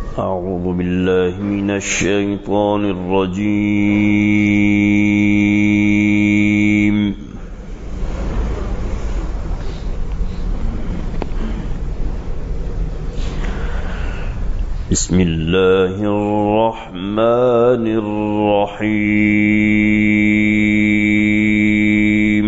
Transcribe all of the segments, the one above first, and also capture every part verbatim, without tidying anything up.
أعوذ بالله من الشيطان الرجيم. بسم الله الرحمن الرحيم.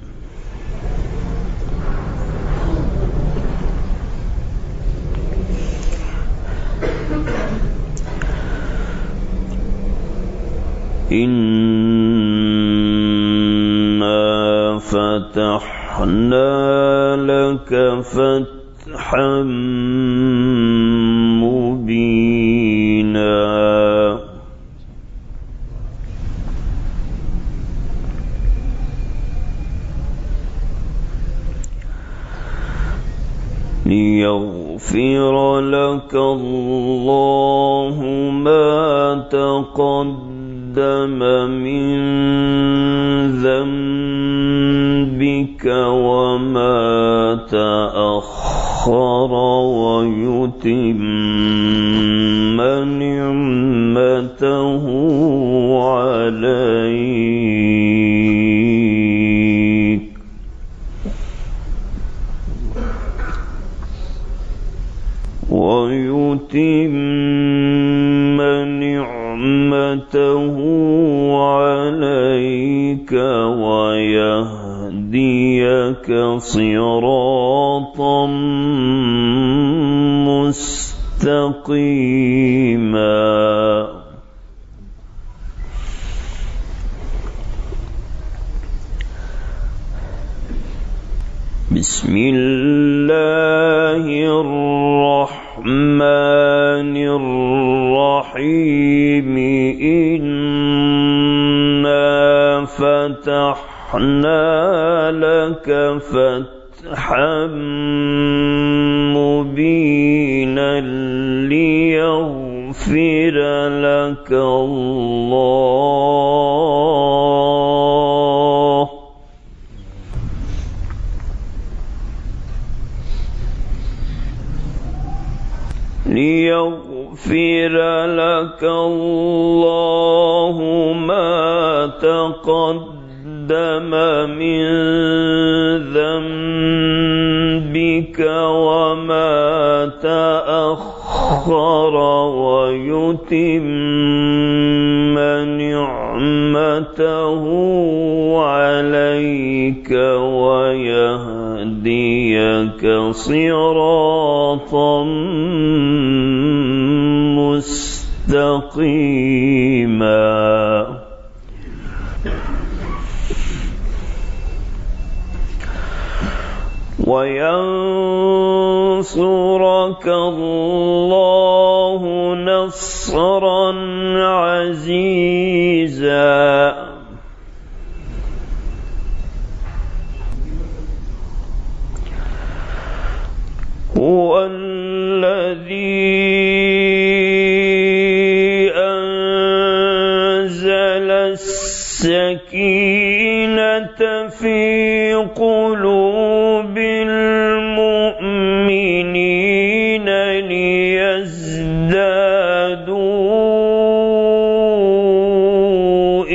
إنا فتحنا لك فتحا مبينا ليغفر لك الله ما تقدم من ذنبك وما تأخر ويتم نعمته عليك ويتم نعمته عليك ويهديك صراطا مستقيما. بسم الله الرحمن الرحيم. إنا فتحنا لك فتحا مبينا ليغفر لك الله ليغفر لك الله ما تقدم من ذنبك وما تأخر ويتم نعمته عليك ويهديك صراطا مستقيما. وينصرك الله نصرا عزيزا. هو الذي أنزل السكينة في قلوب المؤمنين ليزدادوا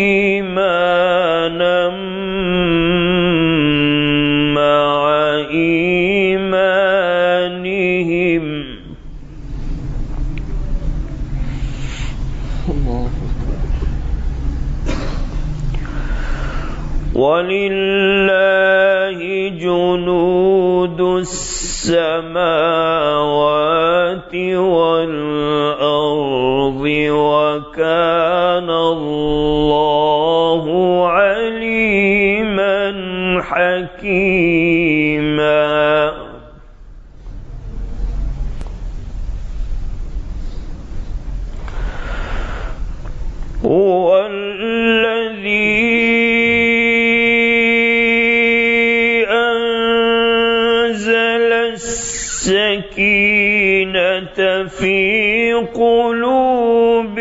إيمانا مع إيمانهم ولله جنود السماوات والأرض وكان الله عليما حكيما. هو الذي السكينة في قلوب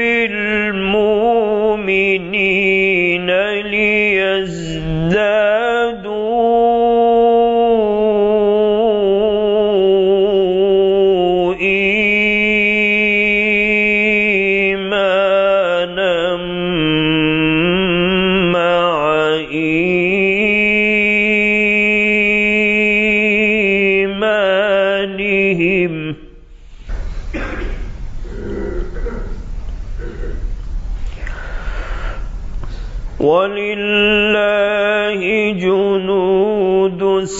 المؤمنين ليزدادوا ولله جنود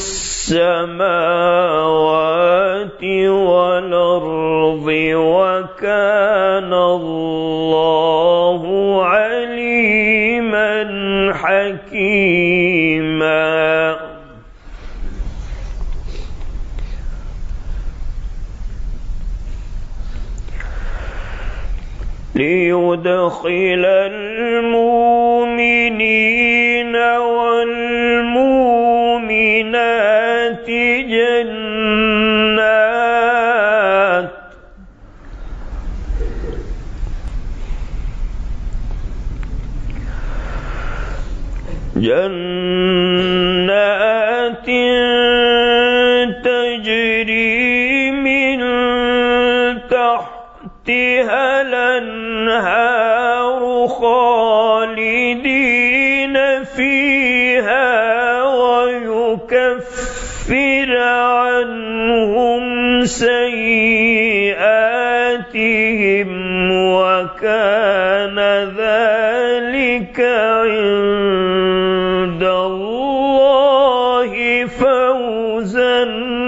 السماوات والأرض وكان الله عليما حكيما. ليدخل المؤمنين والمؤمنات جنات جنات تجري من تحتها الأنهار خالدين فيها ويكفر عنهم سيئاتهم وكان ذلك عند الله فوزا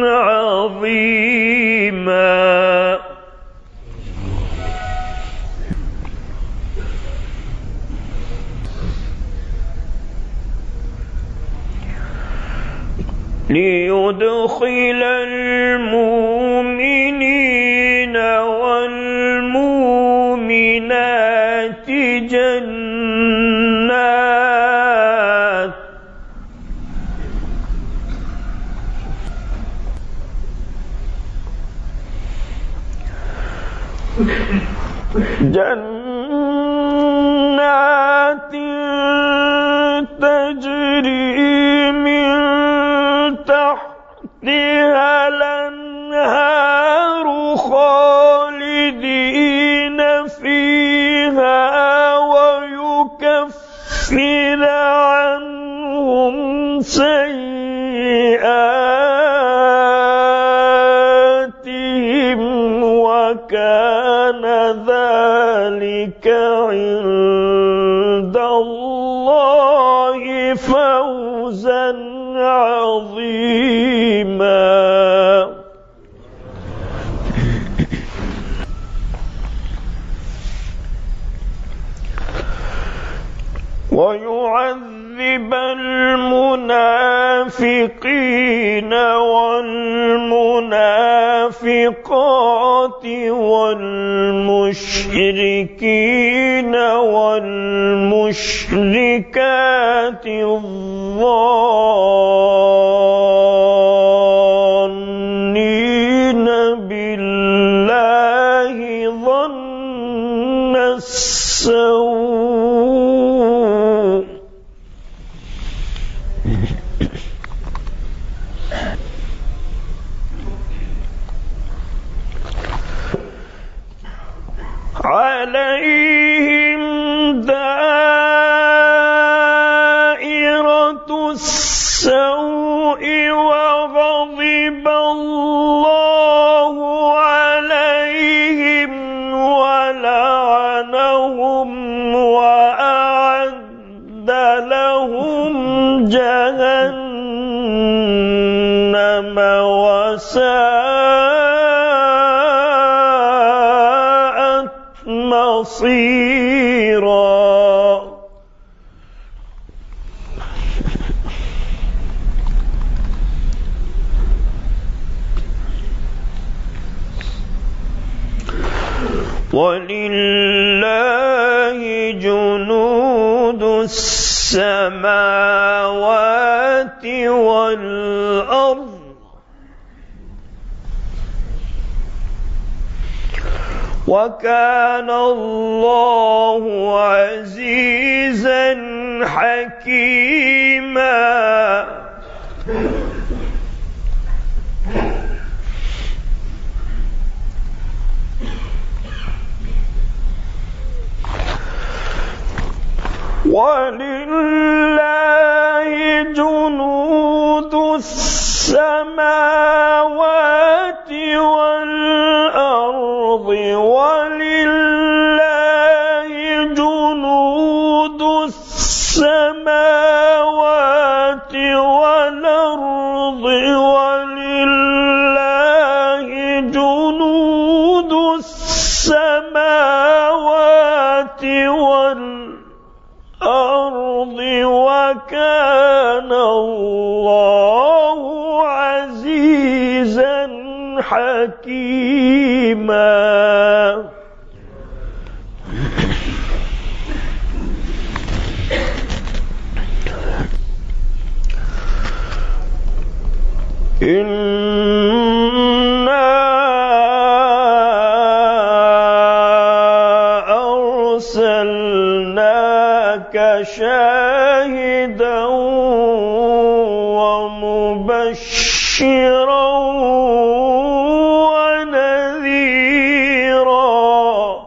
عظيما. ليدخل المؤمنين والمؤمنات جنات جنات تجري من تحتها الأنهار خالدين فيها ويكفر عنهم سيئاتهم وكان ذلك عند الله فوزا عظيما. ويعذب المنافقين والمنافقات والمشركين والمشركات الظانين بالله ظن السوء عليهم دائرة السوء وغضب الله عليهم ولعنهم وأعد لهم جهنم وساءت مصيرا. ولله جنود السماوات والأرض وكان الله عزيزا حكيما. ولله جنود السماوات والأرض ولله جنود السماوات حكيما. إنا أرسلناك شاهدا ومبشرا ونذيرا.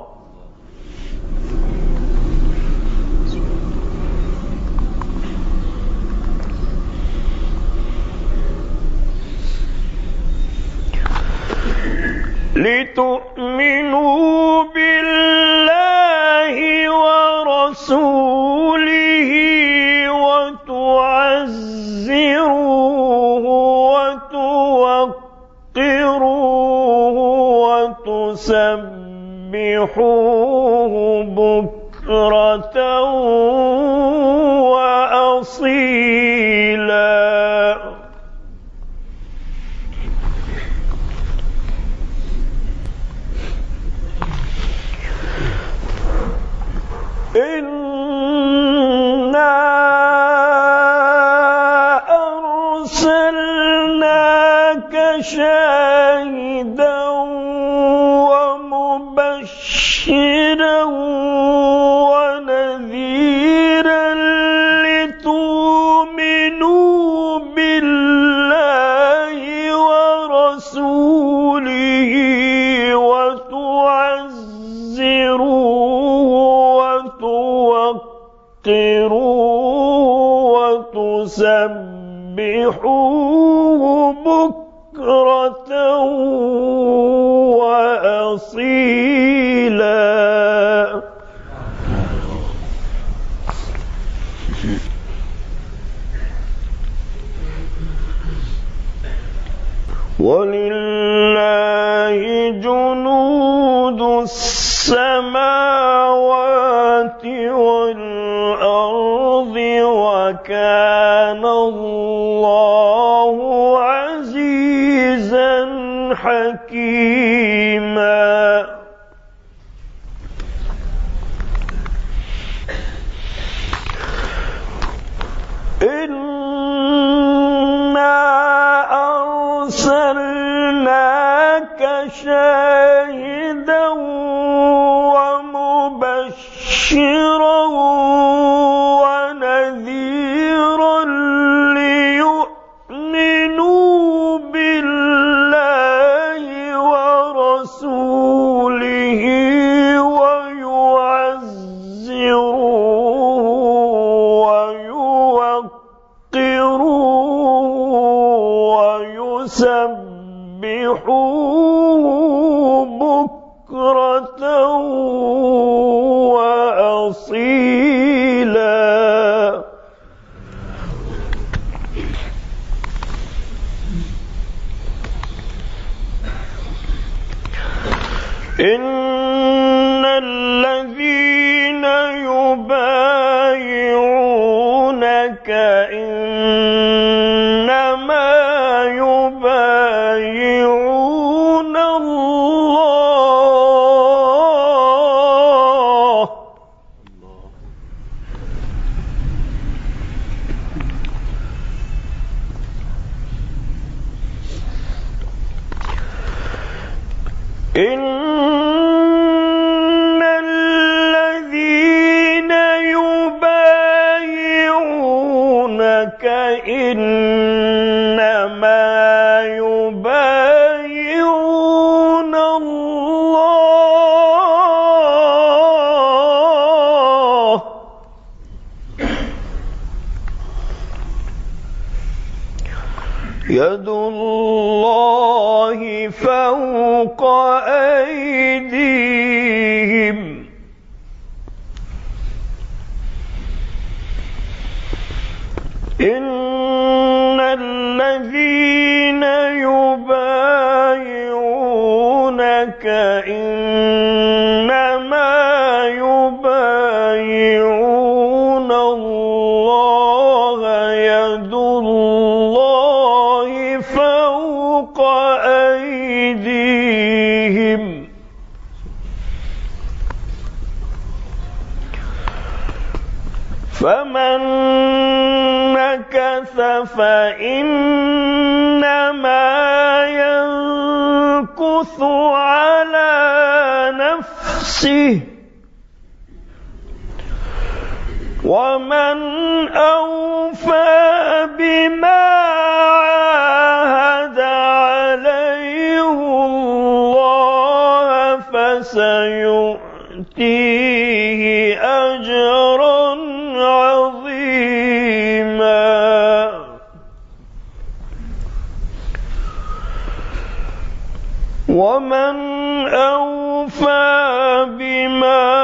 لتؤمنوا بالله ورسوله وتعزروه وتوقروه وتسبحوه بكرة وأصيلا. إنا أرسلناك شاهدا ومبشرا ونذيرا لتؤمنوا بالله ورسوله وتعزروه وتوقروه وتسبحوه بكرة وأصيلا. ولله جنود السماوات والأرض وكان الله عزيزا حكيما. إنا أرسلناك شاهدا ومبشرا ونذيرا ليؤمنوا بالله ورسوله ويعزروه ويوقروه ويسبحوه بكرة وأصيلا. إن الذين يبايعونك إنما يبايعون الله إن الذين يبايعونك إنما يبايعون الله يد الله فوق أيديهم إن الذين يبايعونك إنما يبايعون الله يد الله فوق أيديهم فمن نكث فإنما ينكث على نفسه ومن أوفى بما عاهد عليه الله فسيؤتيه أجرا عظيما. ومن أوفى بما